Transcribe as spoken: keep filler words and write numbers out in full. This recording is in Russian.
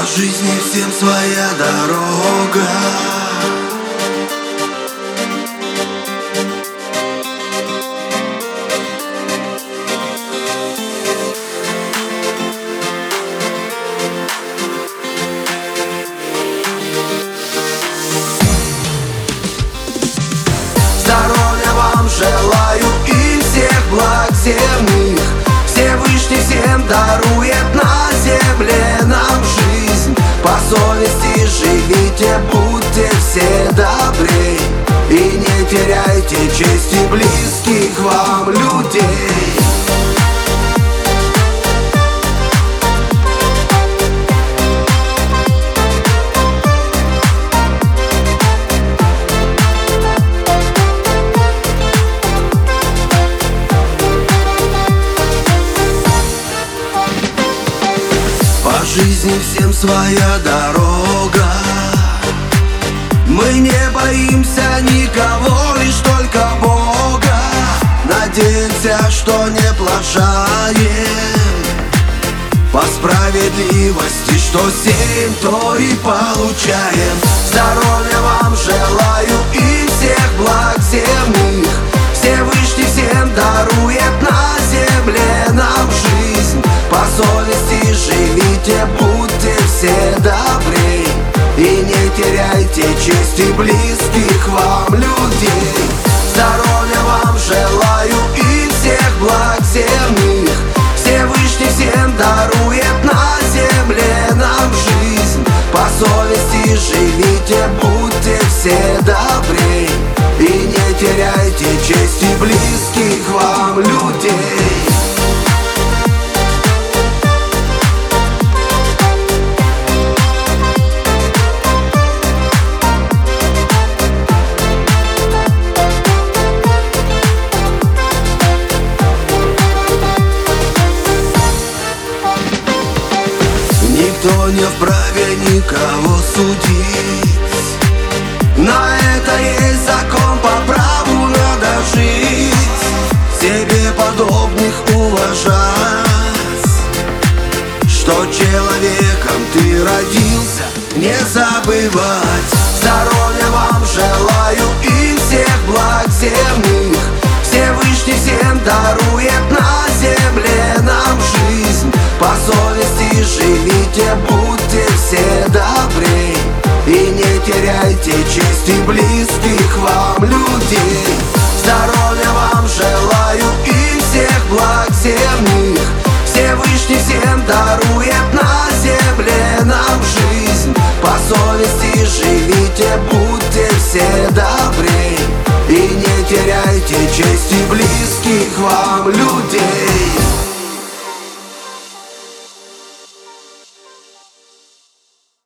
жизни всем своя дорога. Здоровья вам желаю и всех благ земных. Всевышний всем дарует на земле нам жизнь. По совести живите, будьте все добрей, и не теряйте чести близких вам людей. По жизни всем своя дорога. Мы не боимся никого, лишь только Бога. Надеемся, что не плашаем по справедливости, что сеем, то и получаем. Здоровья вам желаю и всех благ земных. Всевышний всем дарует на земле нам жизнь. По совести живите, будьте все добрей, и не теряйте чести близких вам людей. Здоровья вам желаю и всех благ земных. Всевышний всем дарует на земле нам жизнь. По совести живите, будьте все добрей, и не теряйте чести близких вам людей. Никто не вправе никого судить. На это есть закон, по праву надо жить. Себе подобных уважать, что человеком ты родился, не забывать. Здоровья вам желаю и всех благ земных. Всевышний всем дарует на земле нам жизнь. По совести живите, будьте все добрей, и не теряйте чести близких